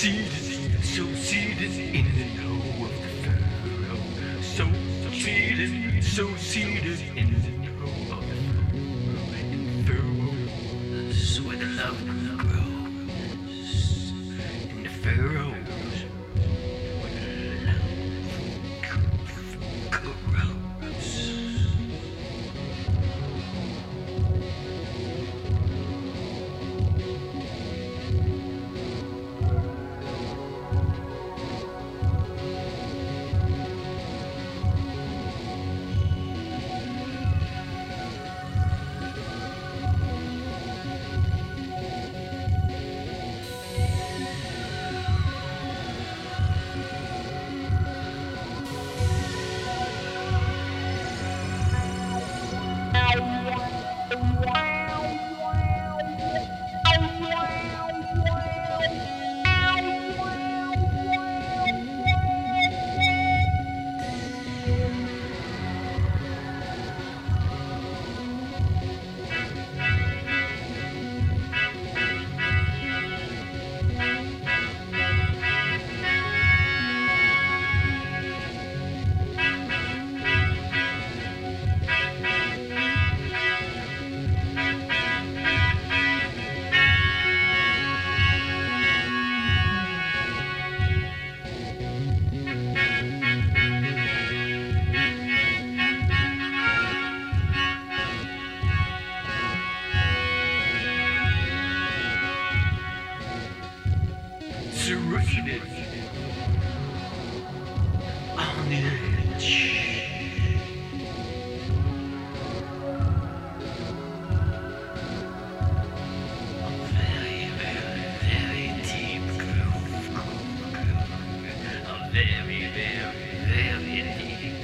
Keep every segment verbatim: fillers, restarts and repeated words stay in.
seated, so seated in the know of the furrow. So seated, so seated in the know of the furrow. In furrows where the love grows. In the furrows where the love grows. Serrated on the edge. A very, very, very deep groove, groove, groove. A very, very, very deep.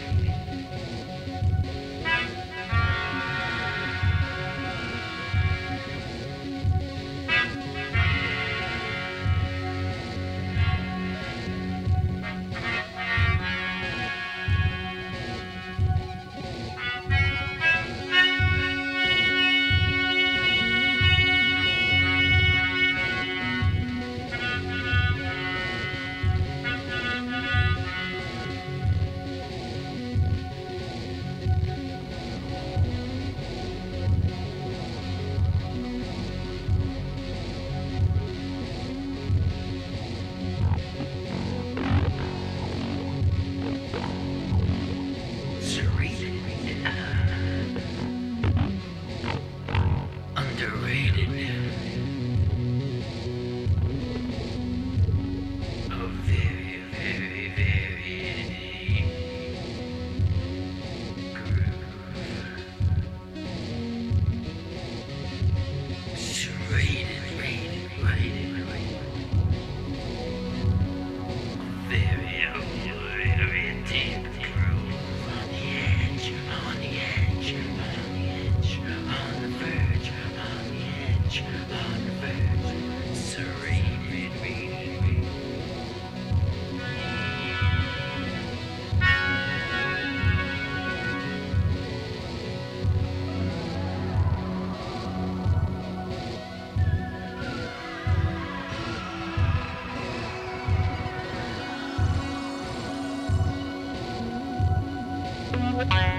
Underrated. A very, very, very groove. Serrated, rated, rated, rated. A very, very deep groove. On the edge, on the edge, on the edge, on the verge. On the verge, serrated, rated, rated. Bye.